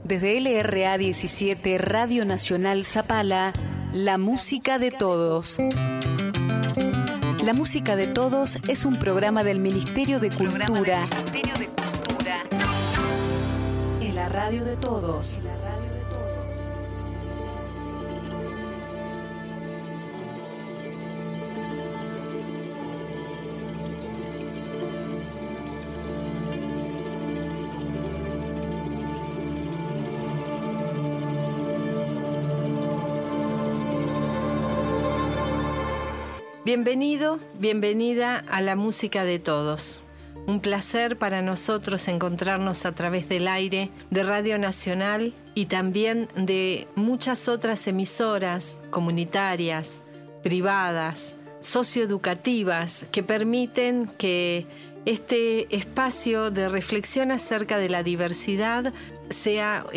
Desde LRA 17, Radio Nacional Zapala, La Música de Todos. La Música de Todos es un programa del Ministerio de Cultura. En la radio de todos. Bienvenido, bienvenida a La Música de Todos. Un placer para nosotros encontrarnos a través del aire de Radio Nacional y también de muchas otras emisoras comunitarias, privadas, socioeducativas que permiten que este espacio de reflexión acerca de la diversidad sea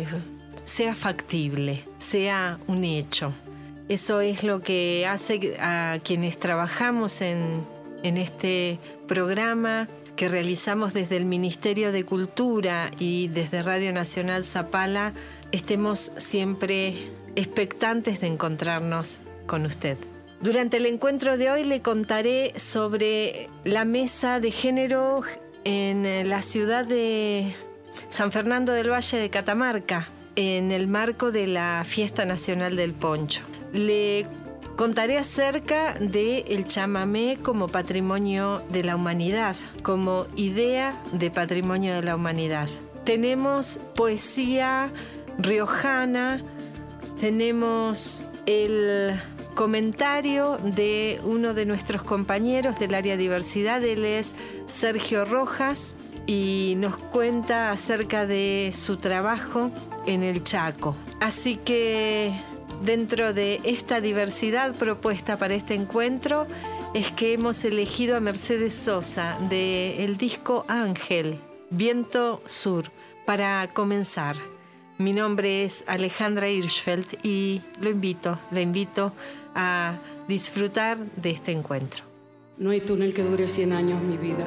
factible, sea un hecho. Eso es lo que hace a quienes trabajamos en este programa que realizamos desde el Ministerio de Cultura y desde Radio Nacional Zapala, estemos siempre expectantes de encontrarnos con usted. Durante el encuentro de hoy le contaré sobre la mesa de género en la ciudad de San Fernando del Valle de Catamarca, en el marco de la Fiesta Nacional del Poncho. Le contaré acerca del chamamé como patrimonio de la humanidad, como idea de patrimonio de la humanidad. Tenemos poesía riojana, tenemos el comentario de uno de nuestros compañeros del área diversidad, él es Sergio Rojas, y nos cuenta acerca de su trabajo en el Chaco. Así que dentro de esta diversidad propuesta para este encuentro es que hemos elegido a Mercedes Sosa del disco Ángel, Viento Sur, para comenzar. Mi nombre es Alejandra Hirschfeld y la invito a disfrutar de este encuentro. No hay túnel que dure 100 años, mi vida.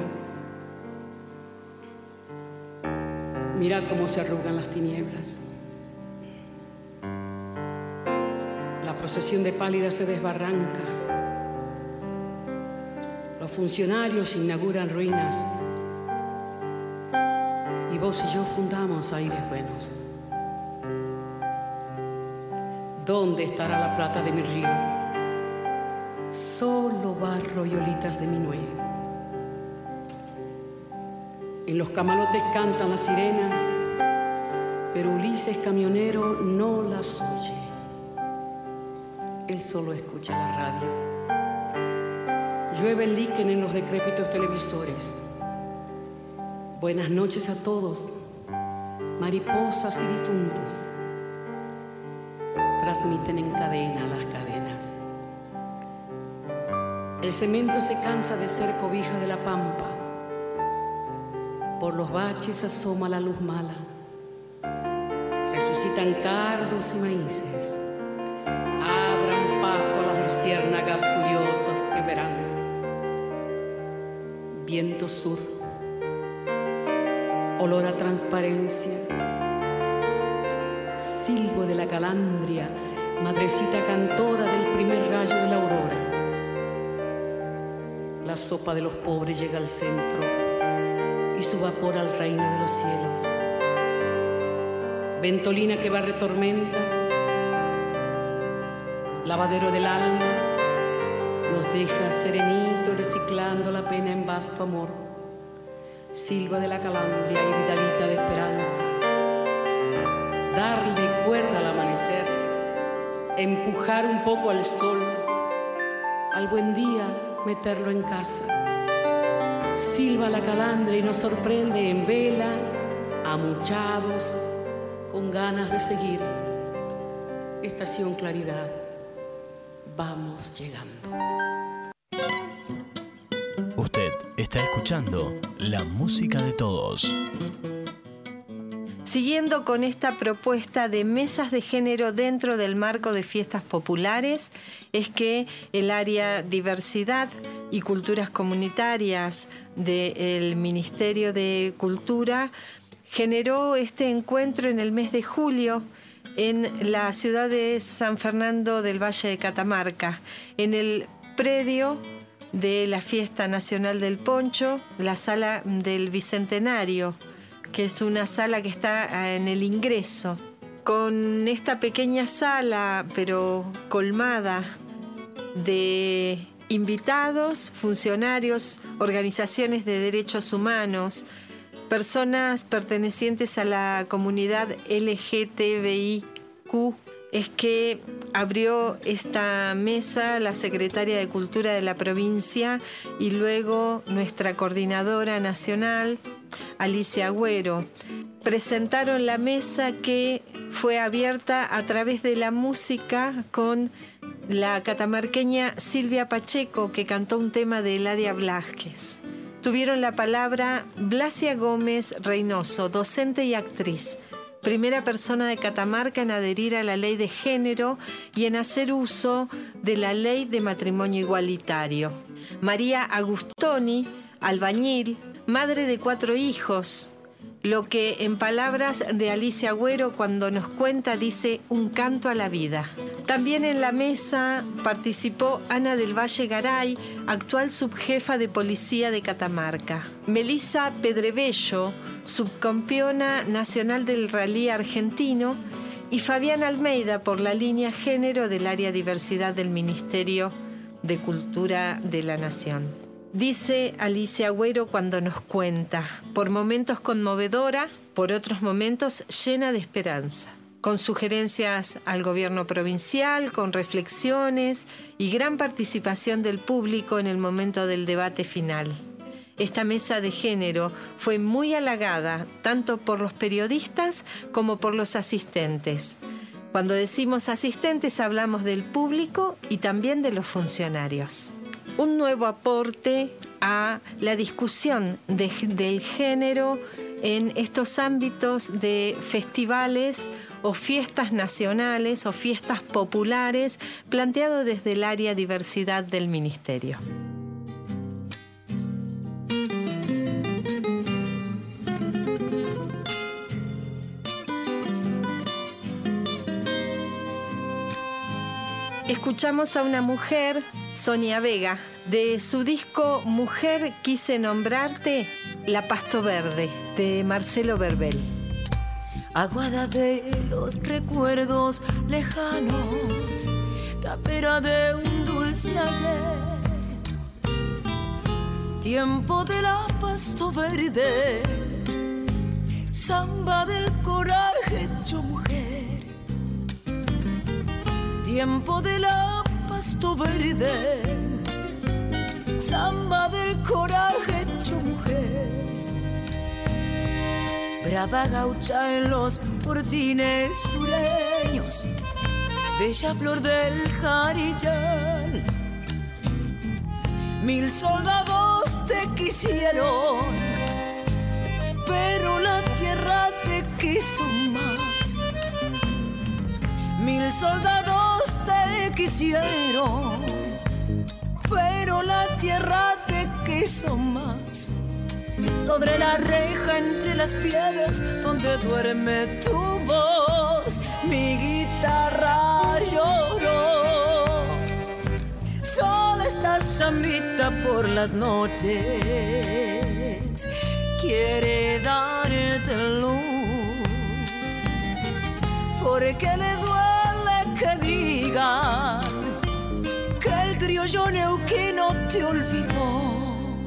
Mira cómo se arrugan las tinieblas. La procesión de pálidas se desbarranca. Los funcionarios inauguran ruinas. Y vos y yo fundamos aires buenos. ¿Dónde estará la plata de mi río? Solo barro y olitas de mi nuez. En los camalotes cantan las sirenas, pero Ulises camionero no las oye. Él solo escucha la radio. Llueve el líquen en los decrépitos televisores. Buenas noches a todos, mariposas y difuntos. Transmiten en cadena las cadenas. El cemento se cansa de ser cobija de la pampa. Por los baches asoma la luz mala. Resucitan cardos y maíces. Abran paso a las luciérnagas curiosas que verán. Viento sur. Olor a transparencia. Silbo de la calandria, madrecita cantora del primer rayo de la aurora. La sopa de los pobres llega al centro y su vapor al reino de los cielos. Ventolina que barre tormentas, lavadero del alma, nos deja serenito reciclando la pena en vasto amor. Silva de la calandria y vidalita de esperanza. Darle cuerda al amanecer, empujar un poco al sol, al buen día meterlo en casa. Silba la calandria y nos sorprende en vela, amuchados, con ganas de seguir. Estación Claridad, vamos llegando. Usted está escuchando La Música de Todos. Siguiendo con esta propuesta de mesas de género dentro del marco de fiestas populares, es que el área diversidad y culturas comunitarias del Ministerio de Cultura generó este encuentro en el mes de julio en la ciudad de San Fernando del Valle de Catamarca, en el predio de la Fiesta Nacional del Poncho, la Sala del Bicentenario, que es una sala que está en el ingreso. Con esta pequeña sala, pero colmada de invitados, funcionarios, organizaciones de derechos humanos, personas pertenecientes a la comunidad LGTBIQ, es que abrió esta mesa la secretaria de Cultura de la provincia y luego nuestra coordinadora nacional, Alicia Agüero. Presentaron la mesa que fue abierta a través de la música con la catamarqueña Silvia Pacheco, que cantó un tema de Eladia Blasquez. Tuvieron la palabra Blasia Gómez Reynoso, docente y actriz, primera persona de Catamarca en adherir a la ley de género y en hacer uso de la ley de matrimonio igualitario. María Agustoni, albañil, madre de 4 hijos, lo que en palabras de Alicia Agüero cuando nos cuenta dice un canto a la vida. También en la mesa participó Ana del Valle Garay, actual subjefa de policía de Catamarca. Melissa Pedrebello, subcampeona nacional del rally argentino, y Fabián Almeida por la línea género del área diversidad del Ministerio de Cultura de la Nación. Dice Alicia Agüero cuando nos cuenta, por momentos conmovedora, por otros momentos llena de esperanza, con sugerencias al gobierno provincial, con reflexiones y gran participación del público en el momento del debate final. Esta mesa de género fue muy halagada tanto por los periodistas como por los asistentes. Cuando decimos asistentes hablamos del público y también de los funcionarios. Un nuevo aporte a la discusión del género en estos ámbitos de festivales o fiestas nacionales o fiestas populares, planteado desde el área diversidad del Ministerio. Escuchamos a una mujer, Sonia Vega, de su disco Mujer Quise Nombrarte, La Pasto Verde, de Marcelo Verbel. Aguada de los recuerdos lejanos, tapera de un dulce ayer, tiempo de la Pasto Verde, samba del coraje hecho mujer. Tiempo de la Pasto Verde, samba del coraje hecho mujer. Brava gaucha en los fortines sureños, bella flor del Jarillal. 1000 soldados te quisieron, pero la tierra te quiso más. 1000 soldados te quisieron, pero la tierra te quiso más. Sobre la reja entre las piedras donde duerme tu voz, mi guitarra lloró. Sola esta zambita por las noches, quiere darte luz, porque le duele que digan que el criollo neuquino te olvidó.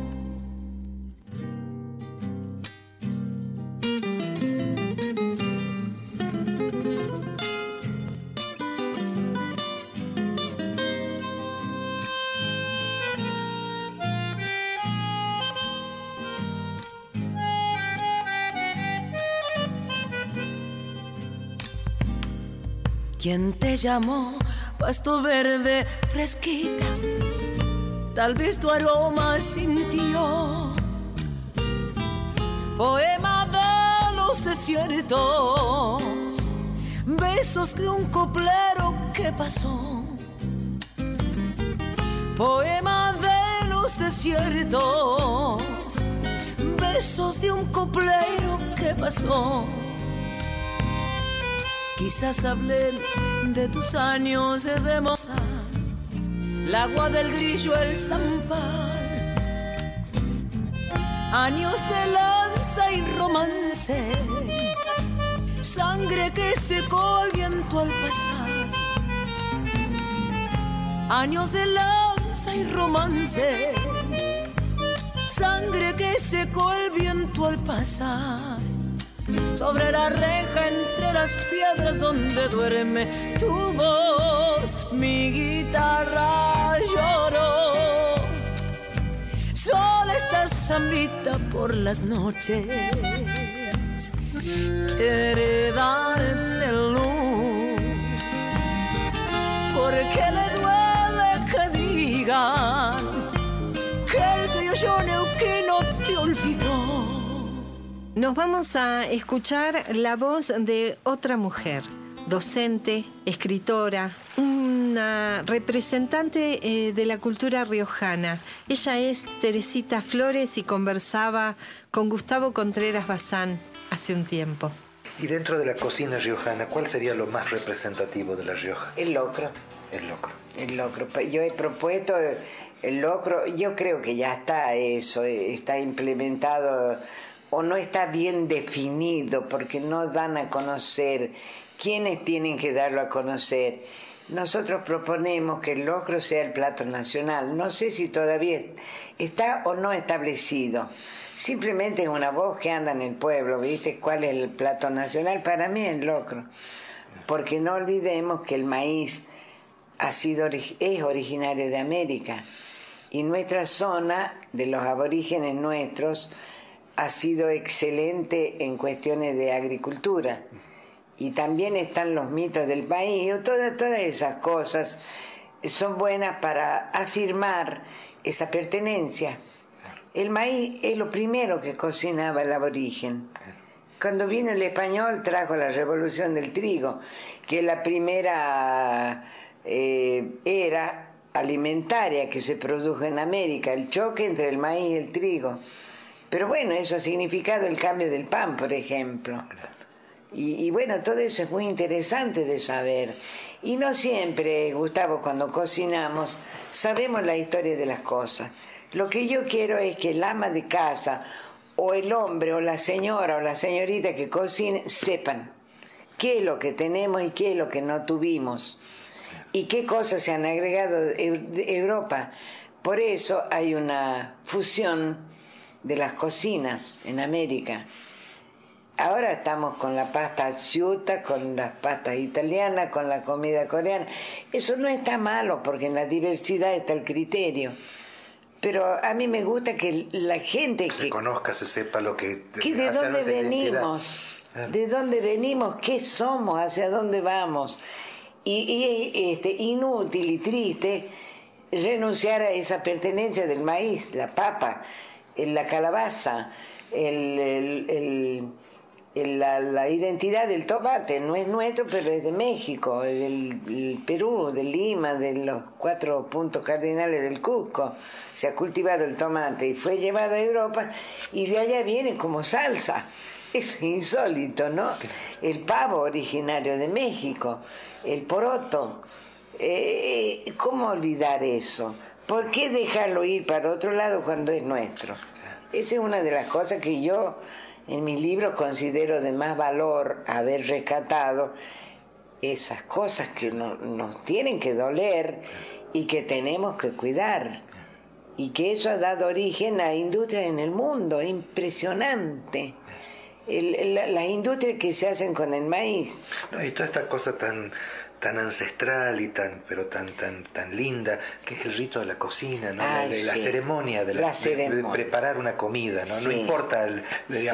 ¿Quién te llamó, pasto verde fresquita? Tal vez tu aroma sintió. Poema de los desiertos, besos de un coplero que pasó. Poema de los desiertos, besos de un coplero que pasó. Quizás hablé de tus años de moza, el agua del grillo, el zampal, años de lanza y romance, sangre que secó al viento al pasar. Años de lanza y romance, sangre que secó el viento al pasar. Sobre la reja, entre las piedras donde duerme tu voz, mi guitarra lloró. Sola esta zambita por las noches, quiere darte luz, porque le duele que digan que el criollo neuquino te olvidó. Nos vamos a escuchar la voz de otra mujer, docente, escritora, una representante de la cultura riojana. Ella es Teresita Flores y conversaba con Gustavo Contreras Bazán hace un tiempo. Y dentro de la cocina riojana, ¿cuál sería lo más representativo de La Rioja? El locro. El locro. El locro. Yo he propuesto el locro, yo creo que ya está eso, está implementado o no está bien definido porque no dan a conocer quiénes tienen que darlo a conocer. Nosotros proponemos que el locro sea el plato nacional. No sé si todavía está o no establecido. Simplemente es una voz que anda en el pueblo, ¿viste? ¿Cuál es el plato nacional? Para mí el locro. Porque no olvidemos que el maíz es originario de América. Y nuestra zona, de los aborígenes nuestros, ha sido excelente en cuestiones de agricultura. Y también están los mitos del maíz. Todas esas cosas son buenas para afirmar esa pertenencia. El maíz es lo primero que cocinaba el aborigen. Cuando vino el español trajo la revolución del trigo, que es la primera era alimentaria que se produjo en América, el choque entre el maíz y el trigo. Pero bueno, eso ha significado el cambio del pan, por ejemplo. Y bueno, todo eso es muy interesante de saber. Y no siempre, Gustavo, cuando cocinamos, sabemos la historia de las cosas. Lo que yo quiero es que el ama de casa, o el hombre, o la señora, o la señorita que cocine, sepan qué es lo que tenemos y qué es lo que no tuvimos. Y qué cosas se han agregado de Europa. Por eso hay una fusión de las cocinas en América. Ahora estamos con la pasta asciutta, con las pastas italianas, con la comida coreana. Eso no está malo porque en la diversidad está el criterio. Pero a mí me gusta que la gente se conozca, se sepa lo que de dónde venimos, de dónde venimos, qué somos, hacia dónde vamos. Y inútil y triste renunciar a esa pertenencia del maíz, la papa, la calabaza, la identidad del tomate. No es nuestro, pero es de México, es del Perú, de Lima, de los 4 puntos cardinales del Cusco. Se ha cultivado el tomate y fue llevado a Europa y de allá viene como salsa. Es insólito, ¿no? El pavo originario de México, el poroto. ¿Cómo olvidar eso? ¿Por qué dejarlo ir para otro lado cuando es nuestro? Esa es una de las cosas que yo en mis libros considero de más valor haber rescatado, esas cosas que nos tienen que doler y que tenemos que cuidar. Y que eso ha dado origen a industrias en el mundo, impresionante. Las industrias que se hacen con el maíz. No, y toda esta cosa tan ancestral y tan linda, que es el rito de la cocina, ¿no? La ceremonia, de preparar una comida, ¿no? Sí. No importa el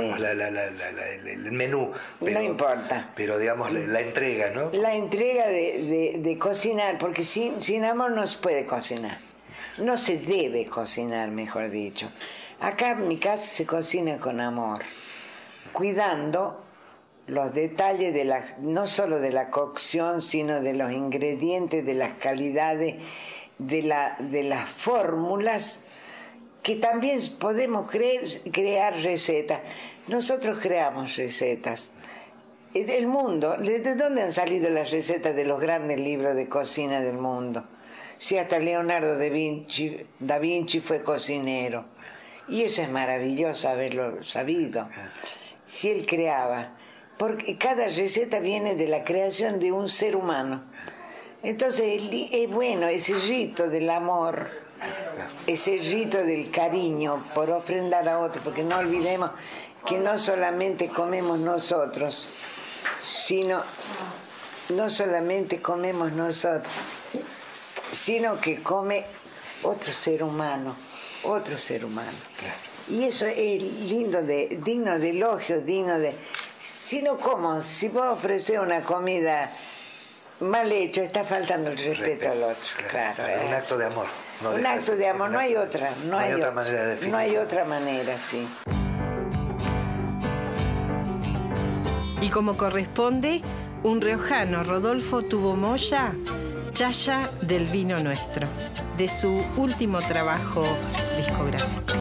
menú, pero, no importa. Pero digamos la entrega, ¿no? La entrega de cocinar, porque sin amor no se puede cocinar. No se debe cocinar, mejor dicho. Acá en mi casa se cocina con amor, cuidando los detalles no solo de la cocción, sino de los ingredientes, de las calidades, de las fórmulas que también podemos crear recetas. Nosotros creamos recetas. El mundo, ¿de dónde han salido las recetas de los grandes libros de cocina del mundo? Si hasta Leonardo da Vinci fue cocinero. Y eso es maravilloso haberlo sabido. Si él creaba, porque cada receta viene de la creación de un ser humano. Entonces es bueno ese rito del amor, ese rito del cariño por ofrendar a otro, porque no olvidemos que no solamente comemos nosotros, sino que come otro ser humano. Y eso es lindo, digno de elogio, si vos ofreces una comida mal hecho, está faltando el respeto al otro. Claro, un acto de amor. Un acto de amor, no hay otra. No hay otra manera de definirlo. No hay otra manera, sí. Y como corresponde, un riojano, Rodolfo Tubo Moya, Chaya del Vino Nuestro, de su último trabajo discográfico.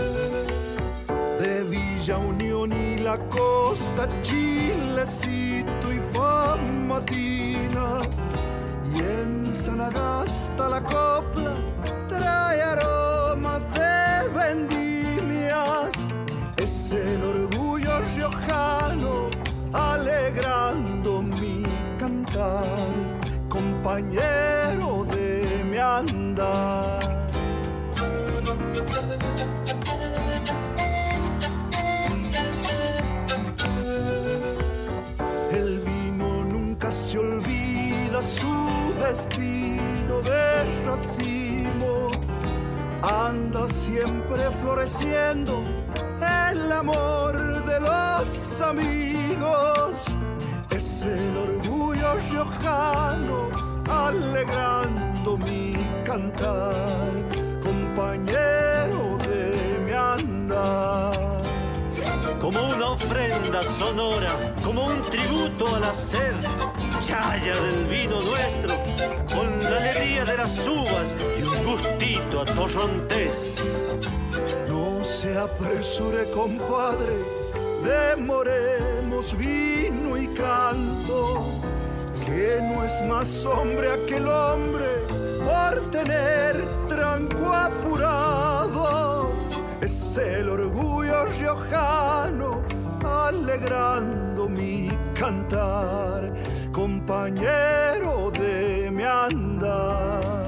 De Villa Unión y la costa, Chilecito y Famatina, y en Sanagasta la copla trae aromas de vendimias. Es el orgullo riojano alegrando mi cantar, compañero de mi andar. El vino nunca se olvida su destino de racimo, anda siempre floreciendo el amor de los amigos. Es el orgullo riojano alegrando mi cantar, compañero de mi andar. Como una ofrenda sonora, como un tributo al hacer, Chaya del vino nuestro, con la alegría de las uvas y un gustito a torrontés. No se apresure, compadre, demoremos vino y canto, que no es más hombre aquel hombre por tener tranco apurado. Es el orgullo riojano alegrando mi cantar, compañero de mi andar.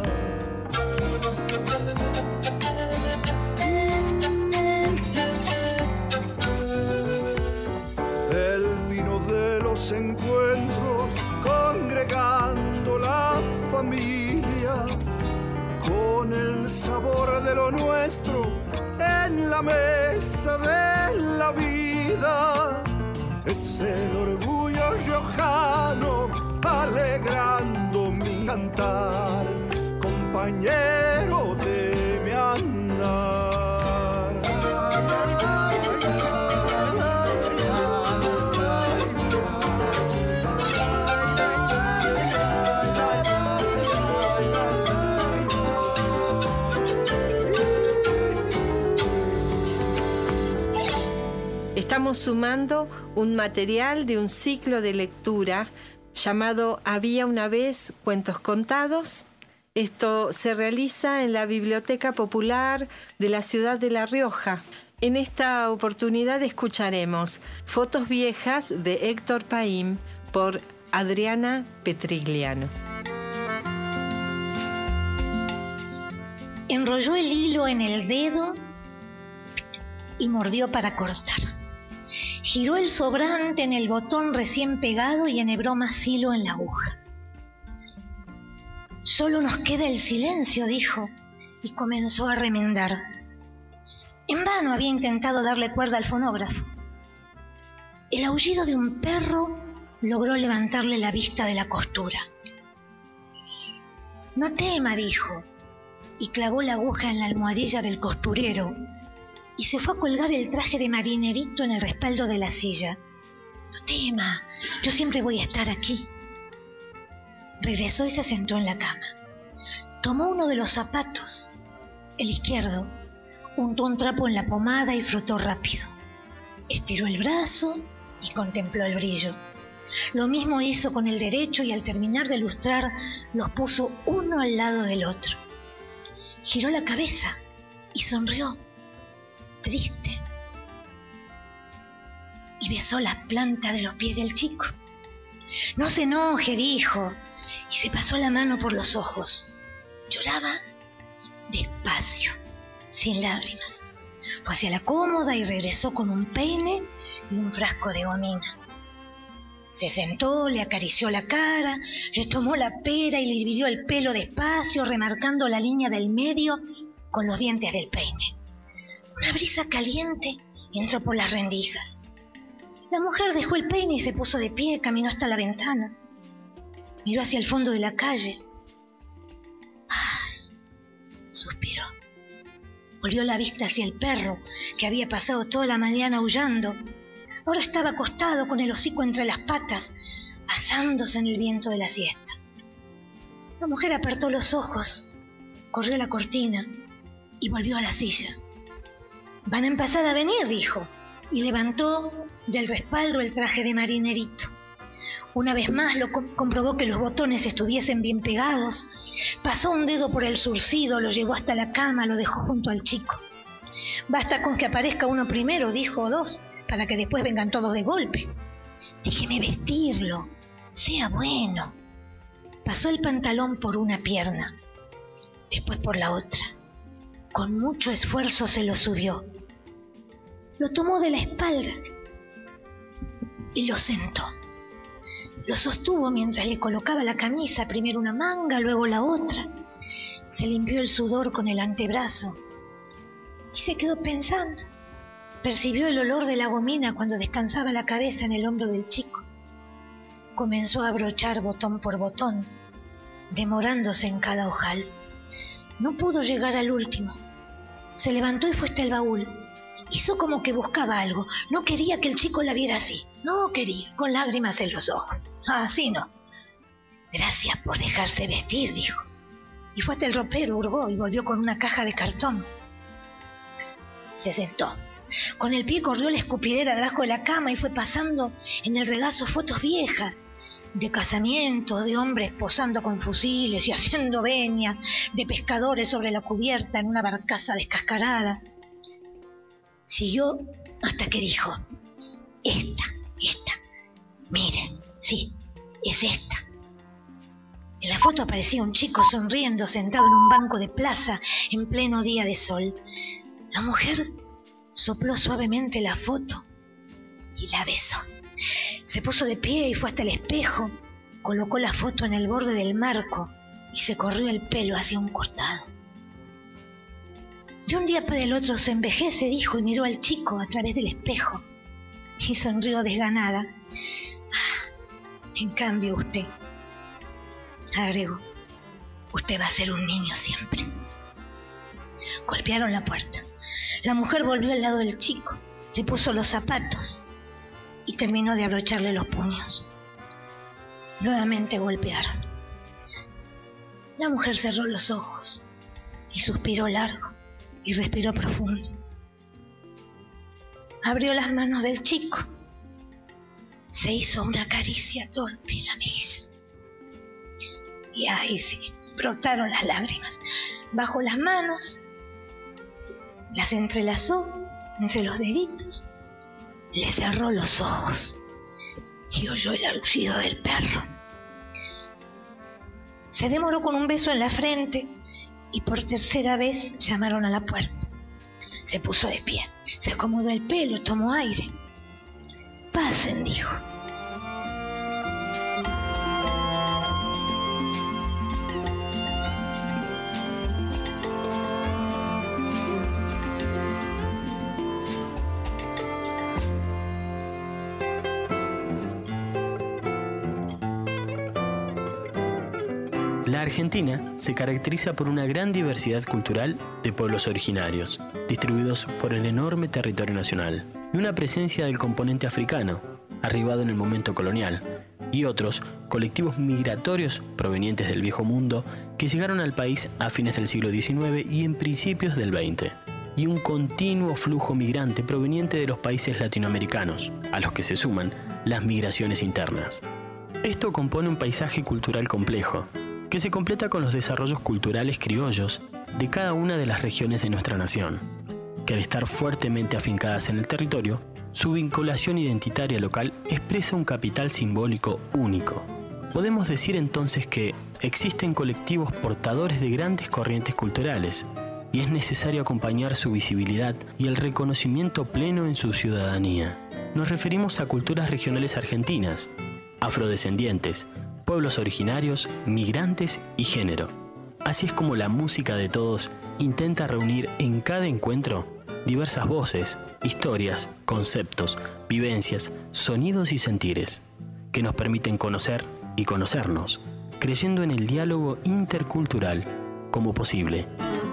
El vino de los encuentros congregando la familia, con el sabor de lo nuestro en la mesa de la vida. Es el orgullo riojano alegrando mi cantar, compañero de mi andar. Estamos sumando un material de un ciclo de lectura llamado Había una vez cuentos contados. Esto se realiza en la Biblioteca Popular de la ciudad de La Rioja. En esta oportunidad escucharemos Fotos viejas de Héctor Paim por Adriana Petrigliano. Enrolló el hilo en el dedo y mordió para cortar. Giró el sobrante en el botón recién pegado y enhebró más hilo en la aguja. Solo nos queda el silencio, dijo, y comenzó a remendar. En vano había intentado darle cuerda al fonógrafo. El aullido de un perro logró levantarle la vista de la costura. No tema, dijo, y clavó la aguja en la almohadilla del costurero y se fue a colgar el traje de marinerito en el respaldo de la silla. No tema, yo siempre voy a estar aquí. Regresó y se sentó en la cama. Tomó uno de los zapatos, el izquierdo, untó un trapo en la pomada y frotó rápido. Estiró el brazo y contempló el brillo. Lo mismo hizo con el derecho y al terminar de lustrar los puso uno al lado del otro. Giró la cabeza y sonrió, triste, y besó la planta de los pies del chico. «No se enoje», dijo, y se pasó la mano por los ojos. Lloraba despacio, sin lágrimas. Fue hacia la cómoda y regresó con un peine y un frasco de gomina. Se sentó, le acarició la cara, le tomó la pera y le dividió el pelo despacio, remarcando la línea del medio con los dientes del peine. Una brisa caliente entró por las rendijas. La mujer dejó el peine y se puso de pie, caminó hasta la ventana. Miró hacia el fondo de la calle. ¡Ay!, suspiró. Volvió la vista hacia el perro, que había pasado toda la mañana aullando. Ahora estaba acostado con el hocico entre las patas, asándose en el viento de la siesta. La mujer apartó los ojos, corrió la cortina y volvió a la silla. «Van a empezar a venir», dijo, y levantó del respaldo el traje de marinerito. Una vez más comprobó que los botones estuviesen bien pegados. Pasó un dedo por el zurcido, lo llevó hasta la cama, lo dejó junto al chico. «Basta con que aparezca uno primero», dijo, «o dos, para que después vengan todos de golpe. Déjeme vestirlo, sea bueno». Pasó el pantalón por una pierna, después por la otra. Con mucho esfuerzo se lo subió. Lo tomó de la espalda y lo sentó. Lo sostuvo mientras le colocaba la camisa, primero una manga, luego la otra. Se limpió el sudor con el antebrazo y se quedó pensando. Percibió el olor de la gomina cuando descansaba la cabeza en el hombro del chico. Comenzó a abrochar botón por botón, demorándose en cada ojal. No pudo llegar al último. Se levantó y fue hasta el baúl. Hizo como que buscaba algo. No quería que el chico la viera así. No quería, con lágrimas en los ojos. Así no. «Gracias por dejarse vestir», dijo. Y fue hasta el ropero, hurgó y volvió con una caja de cartón. Se sentó. Con el pie corrió la escupidera debajo de la cama y fue pasando en el regazo fotos viejas, de casamientos, de hombres posando con fusiles y haciendo veñas, de pescadores sobre la cubierta en una barcaza descascarada. Siguió hasta que dijo: esta, mire, sí, es esta. En la foto aparecía un chico sonriendo sentado en un banco de plaza en pleno día de sol. La mujer sopló suavemente la foto y la besó. Se puso de pie y fue hasta el espejo, colocó la foto en el borde del marco y se corrió el pelo hacia un costado. De un día para el otro se envejece, dijo, y miró al chico a través del espejo y sonrió desganada. En cambio usted, agregó, usted va a ser un niño siempre. Golpearon la puerta. La mujer volvió al lado del chico, le puso los zapatos y terminó de abrocharle los puños. Nuevamente golpearon. La mujer cerró los ojos y suspiró largo y respiró profundo. Abrió las manos del chico. Se hizo una caricia torpe en la mejilla. Y ahí sí, brotaron las lágrimas. Bajó las manos, las entrelazó entre los deditos, le cerró los ojos y oyó el aullido del perro. Se demoró con un beso en la frente y por tercera vez llamaron a la puerta. Se puso de pie, se acomodó el pelo, tomó aire. «Pasen», dijo. La Argentina se caracteriza por una gran diversidad cultural de pueblos originarios, distribuidos por el enorme territorio nacional, y una presencia del componente africano, arribado en el momento colonial, y otros colectivos migratorios provenientes del Viejo Mundo que llegaron al país a fines del siglo XIX y en principios del XX. y un continuo flujo migrante proveniente de los países latinoamericanos, a los que se suman las migraciones internas. Esto compone un paisaje cultural complejo, que se completa con los desarrollos culturales criollos de cada una de las regiones de nuestra nación, que al estar fuertemente afincadas en el territorio, su vinculación identitaria local expresa un capital simbólico único. Podemos decir entonces que existen colectivos portadores de grandes corrientes culturales y es necesario acompañar su visibilidad y el reconocimiento pleno en su ciudadanía. Nos referimos a culturas regionales argentinas, afrodescendientes, pueblos originarios, migrantes y género. Así es como la música de todos intenta reunir en cada encuentro diversas voces, historias, conceptos, vivencias, sonidos y sentires que nos permiten conocer y conocernos, creyendo en el diálogo intercultural como posible.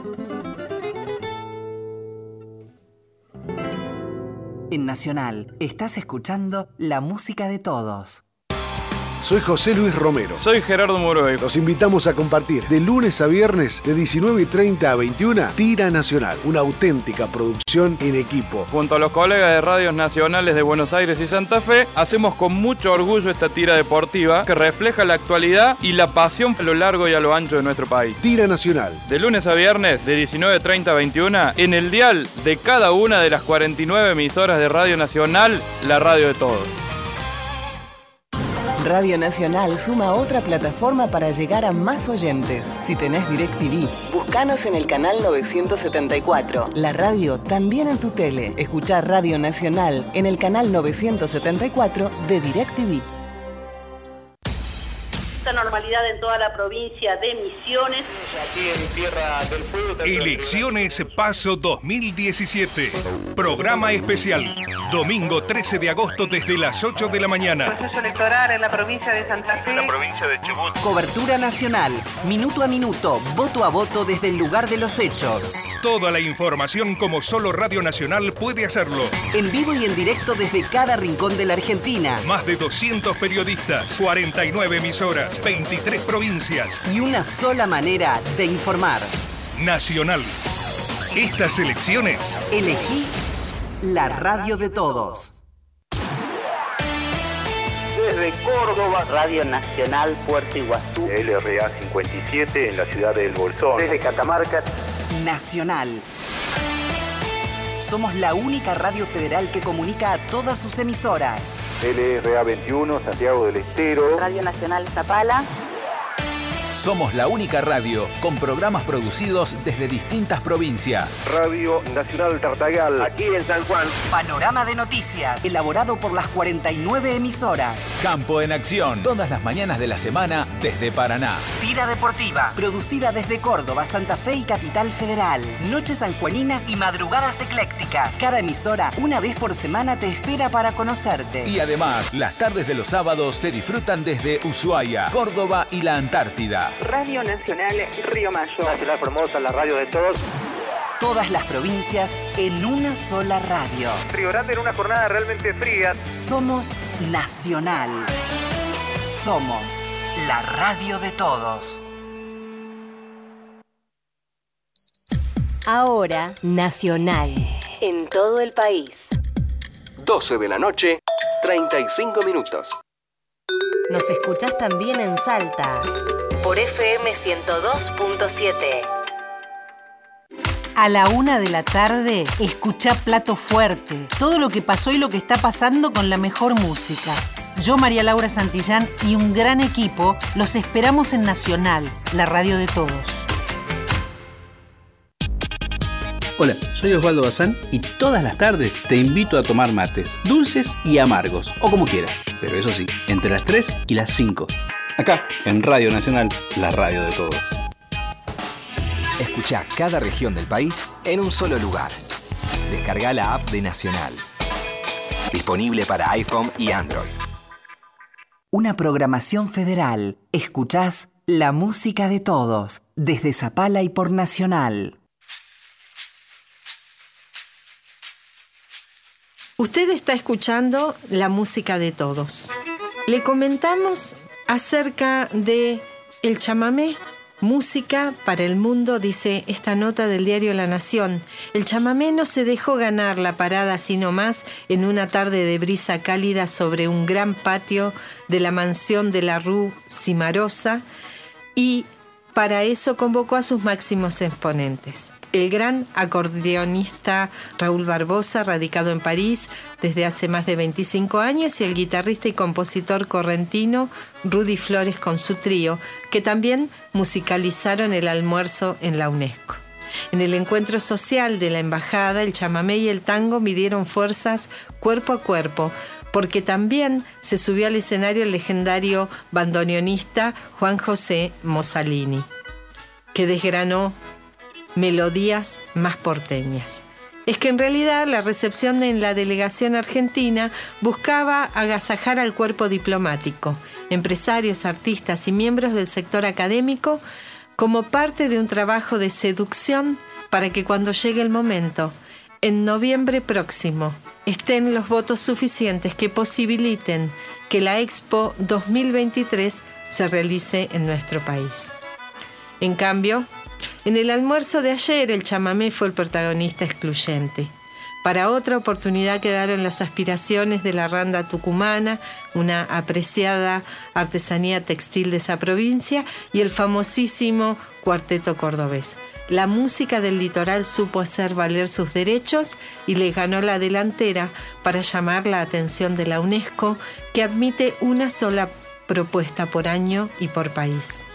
En Nacional, estás escuchando la música de todos. Soy José Luis Romero. Soy Gerardo Moroy. Los invitamos a compartir de lunes a viernes de 19:30 a 21 Tira Nacional, una auténtica producción en equipo. Junto a los colegas de radios nacionales de Buenos Aires y Santa Fe, hacemos con mucho orgullo esta tira deportiva que refleja la actualidad y la pasión a lo largo y a lo ancho de nuestro país. Tira Nacional. De lunes a viernes de 19:30 a 21 en el dial de cada una de las 49 emisoras de Radio Nacional, la radio de todos. Radio Nacional suma otra plataforma para llegar a más oyentes. Si tenés DirecTV, búscanos en el canal 974. La radio también en tu tele. Escuchá Radio Nacional en el canal 974 de DirecTV. Normalidad en toda la provincia de Misiones. Aquí en Tierra del Fuego. Elecciones Paso 2017. Programa especial. Domingo 13 de agosto desde las 8 de la mañana. Proceso electoral en la provincia de Santa Fe. En la provincia de Chubut. Cobertura nacional. Minuto a minuto. Voto a voto desde el lugar de los hechos. Toda la información como solo Radio Nacional puede hacerlo. En vivo y en directo desde cada rincón de la Argentina. Más de 200 periodistas, 49 emisoras, 23 provincias. Y una sola manera de informar. Nacional. Estas elecciones. Elegí la radio de todos. Desde Córdoba, Radio Nacional Puerto Iguazú. LRA 57 en la ciudad de El Bolsón. Desde Catamarca. Nacional. Somos la única radio federal que comunica a todas sus emisoras. LRA 21, Santiago del Estero. Radio Nacional Zapala. Somos la única radio con programas producidos desde distintas provincias. Radio Nacional Tartagal, aquí en San Juan. Panorama de noticias, elaborado por las 49 emisoras. Campo en acción, todas las mañanas de la semana desde Paraná. Tira deportiva, producida desde Córdoba, Santa Fe y Capital Federal. Noche sanjuanina y madrugadas eclécticas. Cada emisora, una vez por semana, te espera para conocerte. Y además, las tardes de los sábados se disfrutan desde Ushuaia, Córdoba y la Antártida. Radio Nacional Río Mayo. Nacional Formosa, la radio de todos. Todas las provincias en una sola radio. Río Grande en una jornada realmente fría. Somos Nacional. Somos la radio de todos. Ahora, Nacional. En todo el país. 12 de la noche, 35 minutos. Nos escuchás también en Salta. Por FM 102.7. A la 1 de la tarde, escuchá Plato Fuerte. Todo lo que pasó y lo que está pasando con la mejor música. Yo, María Laura Santillán y un gran equipo, los esperamos en Nacional, la radio de todos. Hola, soy Osvaldo Bazán y todas las tardes te invito a tomar mates, dulces y amargos, o como quieras. Pero eso sí, entre las 3 y las 5. Acá, en Radio Nacional, la radio de todos. Escuchá cada región del país en un solo lugar. Descarga la app de Nacional. Disponible para iPhone y Android. Una programación federal. Escuchás la música de todos, desde Zapala y por Nacional. Usted está escuchando la música de todos. Le comentamos acerca de el chamamé Música para el mundo, dice esta nota del diario La Nación. El chamamé no se dejó ganar la parada así nomás en una tarde de brisa cálida sobre un gran patio de la mansión de la Rue Cimarosa, y para eso convocó a sus máximos exponentes. El gran acordeonista Raúl Barbosa, radicado en París desde hace más de 25 años, y el guitarrista y compositor correntino Rudy Flores con su trío, que también musicalizaron el almuerzo en la UNESCO. En el encuentro social de la embajada, el chamamé y el tango midieron fuerzas cuerpo a cuerpo, porque también se subió al escenario el legendario bandoneonista Juan José Mossalini, que desgranó melodías más porteñas. Es que en realidad la recepción en la delegación argentina buscaba agasajar al cuerpo diplomático, empresarios, artistas y miembros del sector académico como parte de un trabajo de seducción para que cuando llegue el momento, en noviembre próximo, estén los votos suficientes que posibiliten que la Expo 2023 se realice en nuestro país. En cambio, en el almuerzo de ayer, el chamamé fue el protagonista excluyente. Para otra oportunidad quedaron las aspiraciones de la randa tucumana, una apreciada artesanía textil de esa provincia, y el famosísimo cuarteto cordobés. La música del litoral supo hacer valer sus derechos y le ganó la delantera para llamar la atención de la UNESCO, que admite una sola propuesta por año y por país.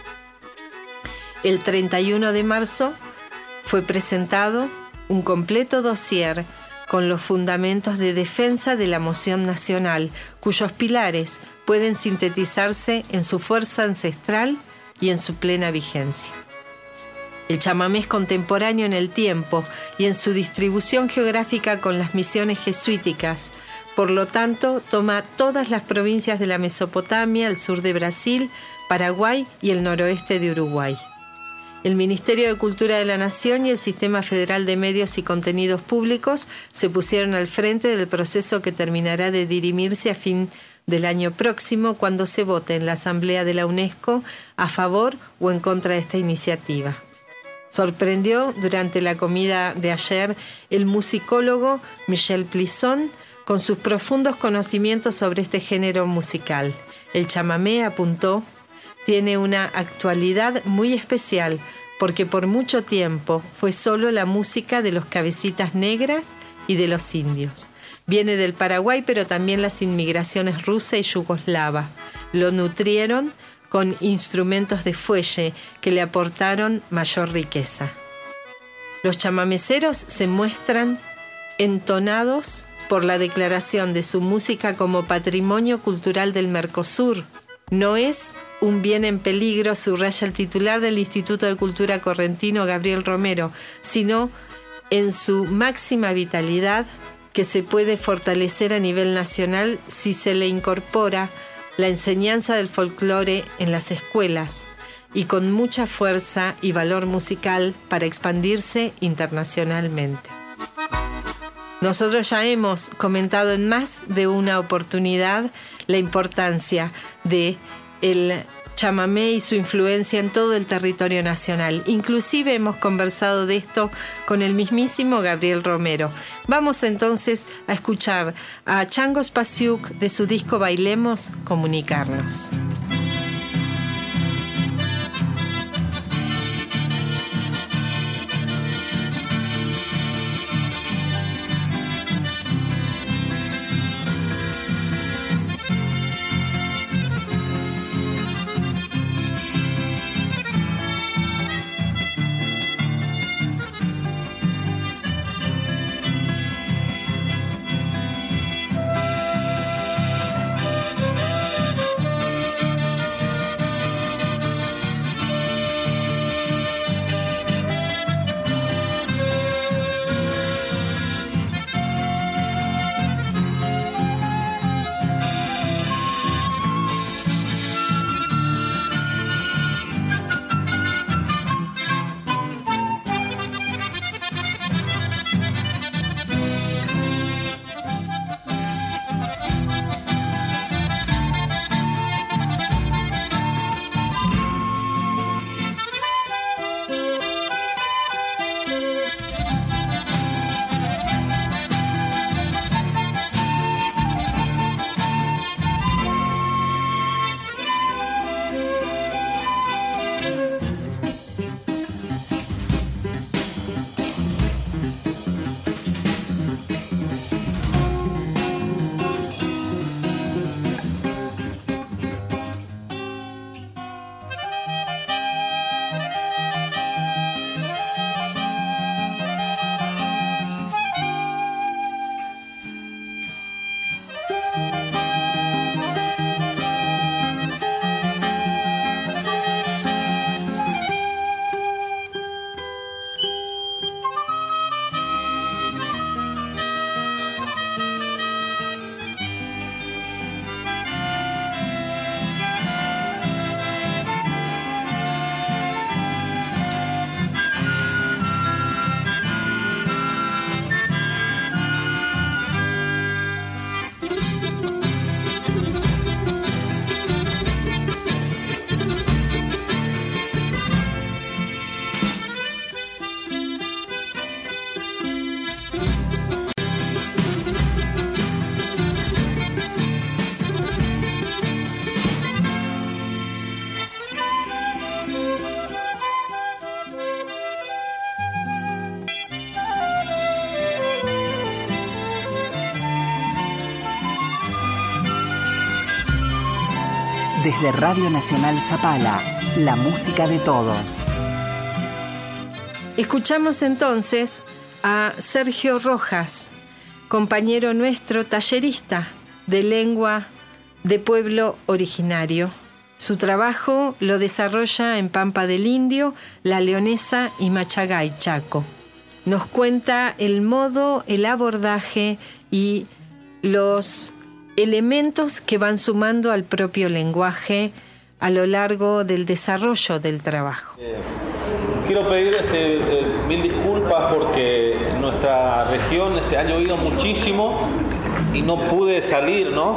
El 31 de marzo fue presentado un completo dossier con los fundamentos de defensa de la moción nacional, cuyos pilares pueden sintetizarse en su fuerza ancestral y en su plena vigencia. El chamamé es contemporáneo en el tiempo y en su distribución geográfica con las misiones jesuíticas. Por lo tanto, toma todas las provincias de la Mesopotamia, el sur de Brasil, Paraguay y el noroeste de Uruguay. El Ministerio de Cultura de la Nación y el Sistema Federal de Medios y Contenidos Públicos se pusieron al frente del proceso que terminará de dirimirse a fin del año próximo, cuando se vote en la Asamblea de la UNESCO a favor o en contra de esta iniciativa. Sorprendió durante la comida de ayer el musicólogo Michel Plisson con sus profundos conocimientos sobre este género musical. El chamamé, apuntó, tiene una actualidad muy especial porque por mucho tiempo fue solo la música de los cabecitas negras y de los indios. Viene del Paraguay, pero también las inmigraciones rusa y yugoslava lo nutrieron con instrumentos de fuelle que le aportaron mayor riqueza. Los chamameceros se muestran entonados por la declaración de su música como patrimonio cultural del Mercosur. No es un bien en peligro, subraya el titular del Instituto de Cultura Correntino, Gabriel Romero, sino en su máxima vitalidad, que se puede fortalecer a nivel nacional si se le incorpora la enseñanza del folclore en las escuelas y con mucha fuerza y valor musical para expandirse internacionalmente. Nosotros ya hemos comentado en más de una oportunidad la importancia de el chamamé y su influencia en todo el territorio nacional. Inclusive hemos conversado de esto con el mismísimo Gabriel Romero. Vamos entonces a escuchar a Chango Spasiuk de su disco Bailemos, Comunicarnos. Desde Radio Nacional Zapala, la música de todos. Escuchamos entonces a Sergio Rojas, compañero nuestro tallerista de lengua de pueblo originario. Su trabajo lo desarrolla en Pampa del Indio, La Leonesa y Machagay, Chaco. Nos cuenta el modo, el abordaje y los elementos que van sumando al propio lenguaje a lo largo del desarrollo del trabajo. Quiero pedir mil disculpas porque en nuestra región ha llovido muchísimo y no pude salir, ¿no?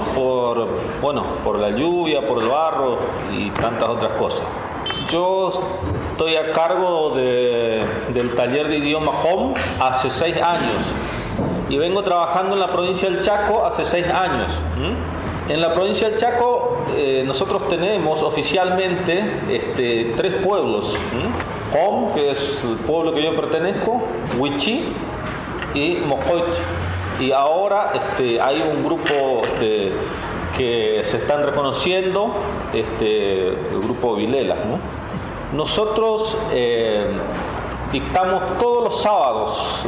Por la lluvia, por el barro y tantas otras cosas. Yo estoy a cargo del taller de idioma COM hace 6 años y vengo trabajando en la provincia del Chaco hace 6 años. En la provincia del Chaco nosotros tenemos oficialmente 3 pueblos. COM, que es el pueblo que yo pertenezco, Huichí y Mocoit. Y ahora hay un grupo que se están reconociendo, el grupo Vilela, ¿no? Nosotros dictamos todos los sábados,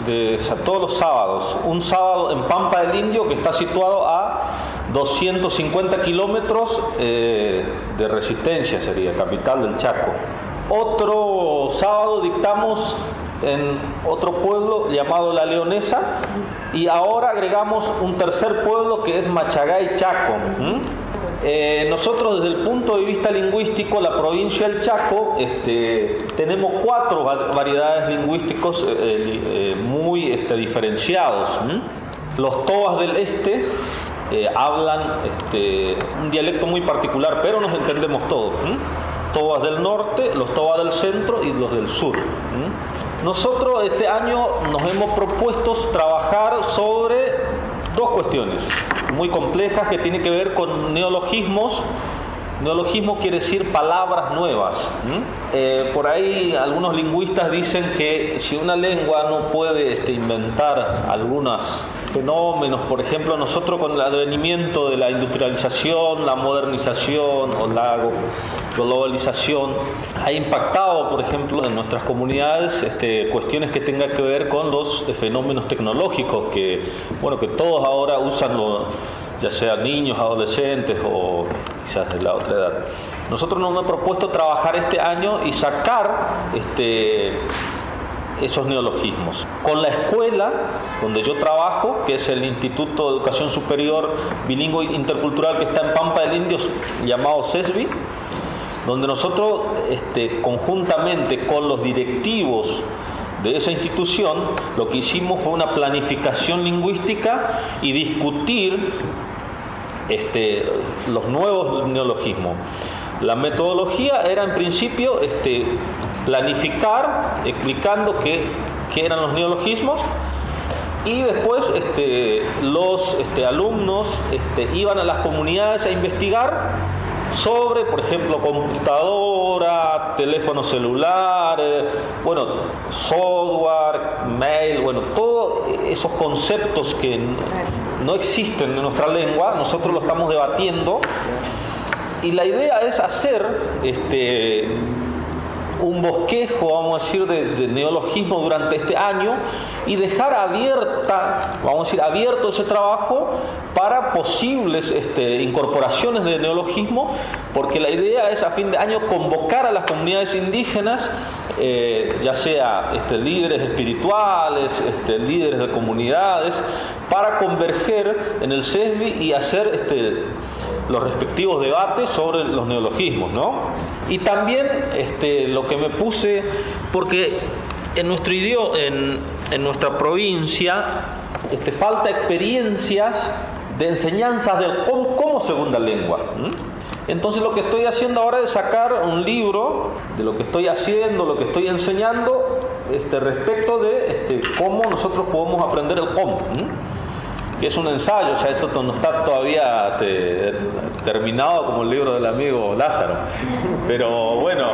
un sábado en Pampa del Indio, que está situado a 250 kilómetros de Resistencia, sería capital del Chaco. Otro sábado dictamos en otro pueblo llamado La Leonesa y ahora agregamos un tercer pueblo que es Machagay, Chaco. Nosotros desde el punto de vista lingüístico, la provincia del Chaco, tenemos 4 variedades lingüísticos muy diferenciados. Los tobas del este hablan un dialecto muy particular, pero nos entendemos todos. Tobas del norte, los tobas del centro y los del sur. Nosotros este año nos hemos propuesto trabajar sobre 2 cuestiones muy complejas que tienen que ver con neologismos. Neologismo quiere decir palabras nuevas. Por ahí algunos lingüistas dicen que si una lengua no puede inventar algunos fenómenos, por ejemplo, nosotros con el advenimiento de la industrialización, la modernización o la globalización, ha impactado, por ejemplo, en nuestras comunidades cuestiones que tengan que ver con los fenómenos tecnológicos que todos ahora usan, ya sean niños, adolescentes o quizás de la otra edad. Nosotros nos hemos propuesto trabajar este año y sacar esos neologismos. Con la escuela donde yo trabajo, que es el Instituto de Educación Superior Bilingüe Intercultural que está en Pampa del Indio, llamado CESBI, donde nosotros conjuntamente con los directivos de esa institución, lo que hicimos fue una planificación lingüística y discutir los nuevos neologismos. La metodología era en principio planificar, explicando qué eran los neologismos, y después los alumnos iban a las comunidades a investigar sobre, por ejemplo, computadora, teléfonos celulares, software, mail, todos esos conceptos que no existen en nuestra lengua, nosotros lo estamos debatiendo, y la idea es hacer un bosquejo, vamos a decir, de neologismo durante este año y dejar abierto ese trabajo para posibles incorporaciones de neologismo, porque la idea es a fin de año convocar a las comunidades indígenas, ya sea líderes espirituales, líderes de comunidades, para converger en el CESBI y hacer los respectivos debates sobre los neologismos, ¿no? Y también lo que me puse, porque en nuestro idioma, en nuestra provincia, falta experiencias de enseñanzas del como segunda lengua. Entonces lo que estoy haciendo ahora es sacar un libro de lo que estoy haciendo, lo que estoy enseñando, respecto de cómo nosotros podemos aprender el como. Que es un ensayo, o sea, esto no está todavía terminado como el libro del amigo Lázaro, pero bueno,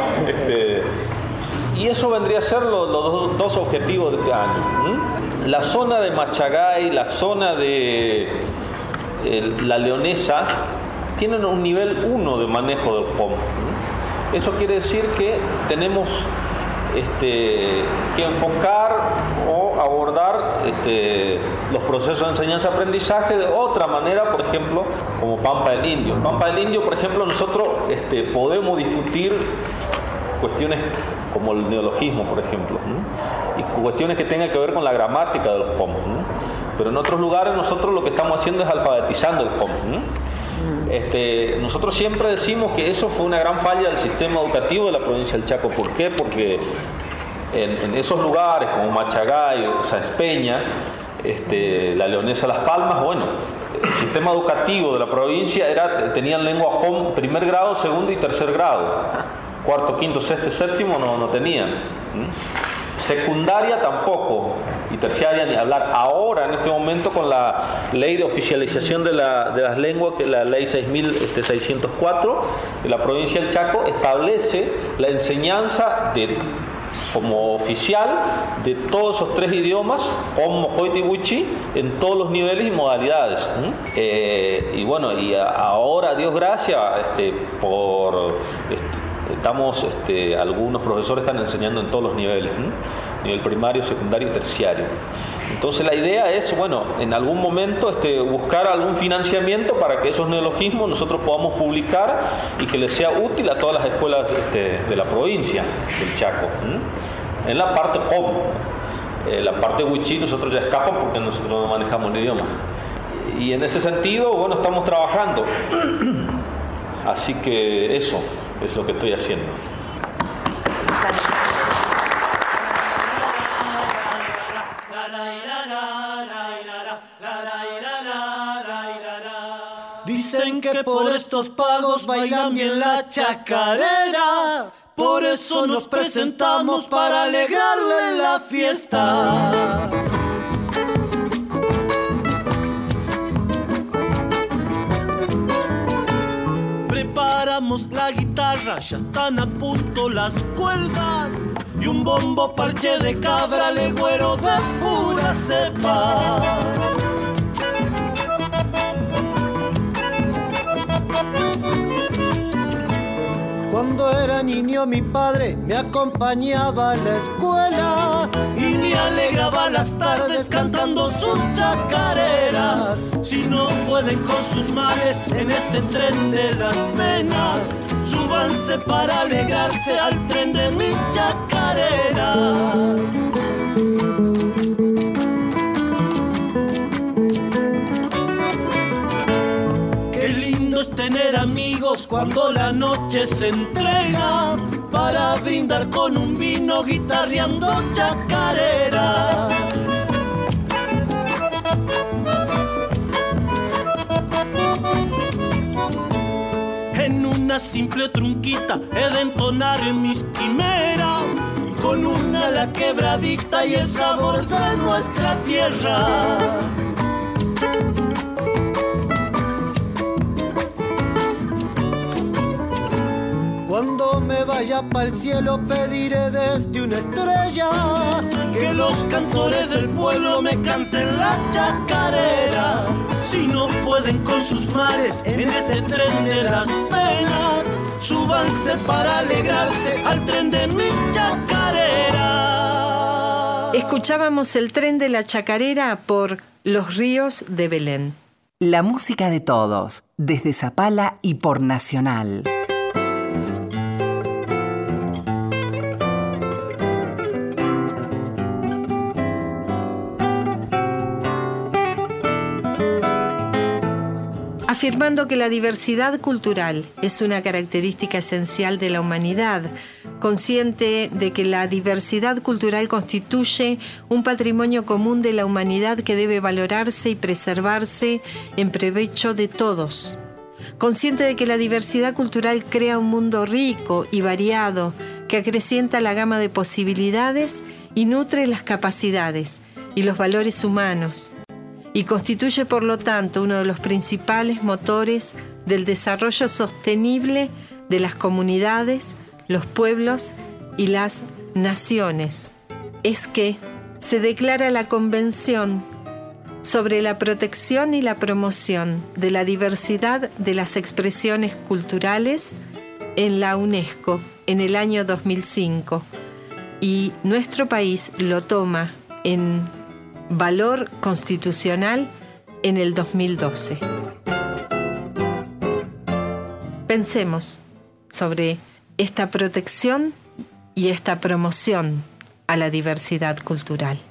y eso vendría a ser los 2 objetivos de este año. La zona de Machagay, la zona de La Leonesa, tienen un nivel 1 de manejo del POM. Eso quiere decir que tenemos que enfocar o abordar los procesos de enseñanza-aprendizaje de otra manera, por ejemplo, como Pampa del Indio. Pampa del Indio, por ejemplo, nosotros podemos discutir cuestiones como el neologismo, por ejemplo, y cuestiones que tengan que ver con la gramática de los POM. Pero en otros lugares nosotros lo que estamos haciendo es alfabetizando el POM. Nosotros siempre decimos que eso fue una gran falla del sistema educativo de la provincia del Chaco. ¿Por qué? Porque en esos lugares como Machagay o Sáenz Peña, la Leonesa Las Palmas, bueno, el sistema educativo de la provincia tenían lengua POM primer grado, segundo y tercer grado. Cuarto, quinto, sexto y séptimo no tenían. Secundaria tampoco, y terciaria ni hablar. Ahora, en este momento, con la ley de oficialización de las lenguas, que es la ley 6.604 de la provincia del Chaco, establece la enseñanza como oficial de todos esos 3 idiomas, POM, Mocoite y Wichí, en todos los niveles y modalidades. Y bueno, y ahora, Dios gracias, estamos, algunos profesores están enseñando en todos los niveles, nivel primario, secundario y terciario. Entonces la idea es, bueno, en algún momento buscar algún financiamiento para que esos neologismos nosotros podamos publicar y que les sea útil a todas las escuelas de la provincia del Chaco. En la parte POM, la parte Wichí nosotros ya escapamos porque nosotros no manejamos el idioma. Y en ese sentido, bueno, estamos trabajando. Así que eso es lo que estoy haciendo. Dicen que por estos pagos bailan bien la chacarera, por eso nos presentamos para alegrarle la fiesta. Preparamos la guitarra, ya están a punto las cuerdas y un bombo parche de cabra legüero de pura cepa. Cuando era niño mi padre me acompañaba a la escuela y me alegraba las tardes cantando sus chacareras. Si no pueden con sus males en este tren de las penas, súbanse para alegrarse al tren de mi chacarera. Tener amigos cuando la noche se entrega para brindar con un vino guitarreando chacareras. En una simple trunquita he de entonar en mis quimeras con una la quebradita y el sabor de nuestra tierra. Cuando me vaya pa'l cielo pediré desde una estrella que los cantores del pueblo me canten la chacarera. Si no pueden con sus males en este tren de las penas, súbanse para alegrarse al tren de mi chacarera. Escuchábamos el tren de la chacarera por Los Ríos de Belén. La música de todos, desde Zapala y por Nacional. Afirmando que la diversidad cultural es una característica esencial de la humanidad, consciente de que la diversidad cultural constituye un patrimonio común de la humanidad que debe valorarse y preservarse en provecho de todos. Consciente de que la diversidad cultural crea un mundo rico y variado que acrecienta la gama de posibilidades y nutre las capacidades y los valores humanos, y constituye por lo tanto uno de los principales motores del desarrollo sostenible de las comunidades, los pueblos y las naciones. Es que se declara la Convención sobre la protección y la promoción de la diversidad de las expresiones culturales en la UNESCO en el año 2005, y nuestro país lo toma en valor constitucional en el 2012. Pensemos sobre esta protección y esta promoción a la diversidad cultural.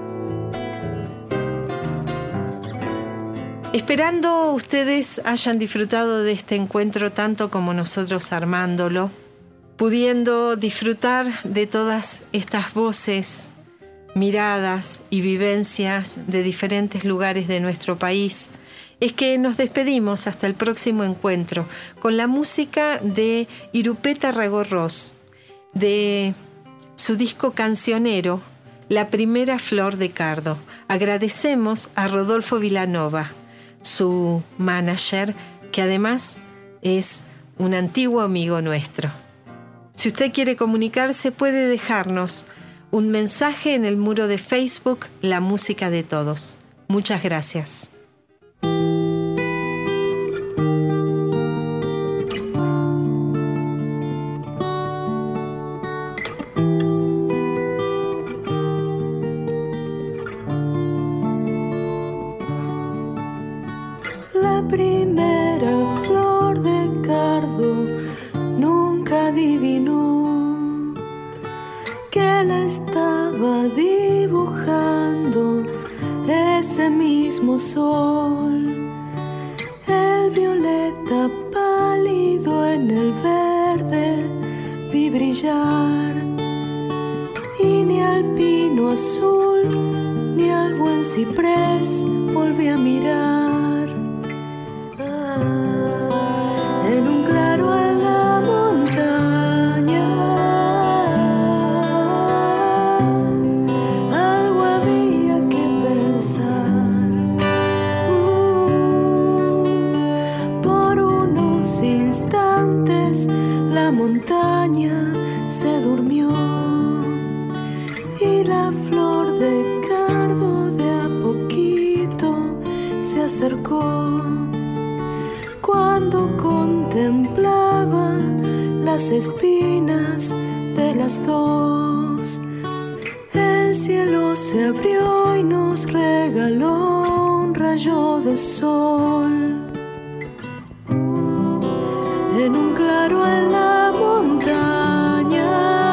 Esperando ustedes hayan disfrutado de este encuentro tanto como nosotros armándolo, pudiendo disfrutar de todas estas voces, miradas y vivencias de diferentes lugares de nuestro país, es que nos despedimos hasta el próximo encuentro con la música de Irupé Tarragorros, de su disco cancionero La Primera Flor de Cardo. Agradecemos a Rodolfo Vilanova, su manager, que además es un antiguo amigo nuestro. Si usted quiere comunicarse, puede dejarnos un mensaje en el muro de Facebook La Música de Todos. Muchas gracias. La primera flor de cardo nunca adivinó que la estaba dibujando ese mismo sol. El violeta pálido en el verde vi brillar, y ni al pino azul ni al buen ciprés volví a mirar. En un claro en la montaña algo había que pensar. Por unos instantes la montaña se durmió, y la flor de cardo de a poquito se acercó. Cuando contemplaba las espinas de las dos, el cielo se abrió y nos regaló un rayo de sol. En un claro en la montaña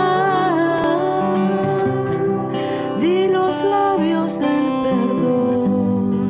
vi los labios del perdón.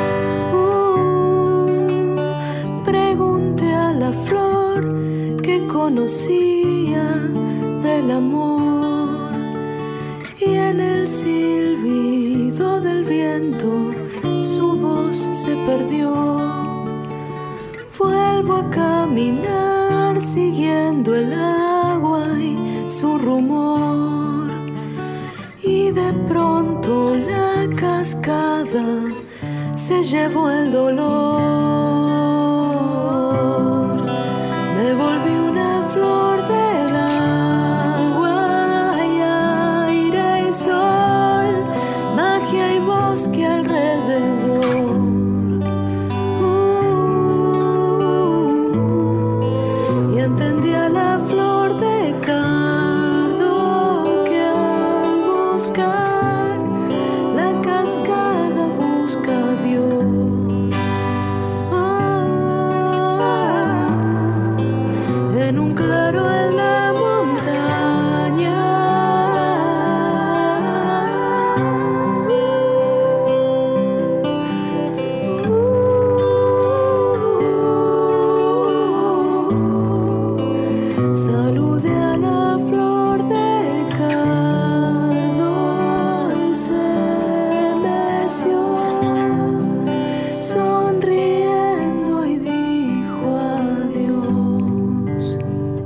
Pregunté a la flor que conocía del amor, y en el silbido del viento su voz se perdió. Vuelvo a caminar siguiendo el agua y su rumor, y de pronto la cascada se llevó el dolor. Me volví una flor del agua y aire y sol, magia y bosque alrededor. Y entendí a la flor de cardo que al buscar la cascada busca a Dios. En un claro en la montaña saludé a la flor de cardo y se meció, sonriendo y dijo adiós.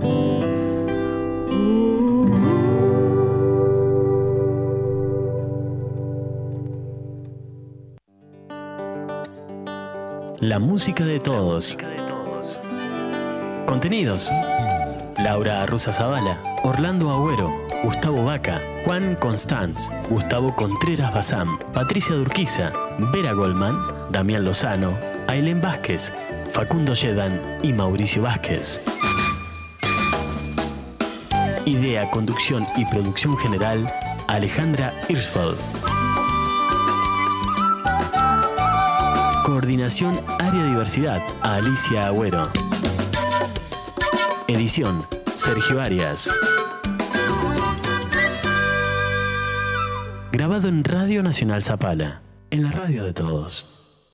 La música de todos. Contenidos: Laura Arruza Zavala, Orlando Agüero, Gustavo Vaca, Juan Constanz, Gustavo Contreras Bazán, Patricia Durquiza, Vera Goldman, Damián Lozano, Ailén Vázquez, Facundo Yedan y Mauricio Vázquez. Idea, conducción y producción general, Alejandra Hirschfeld. Coordinación Área Diversidad, Alicia Agüero. Edición, Sergio Arias. Grabado en Radio Nacional Zapala, en la radio de todos.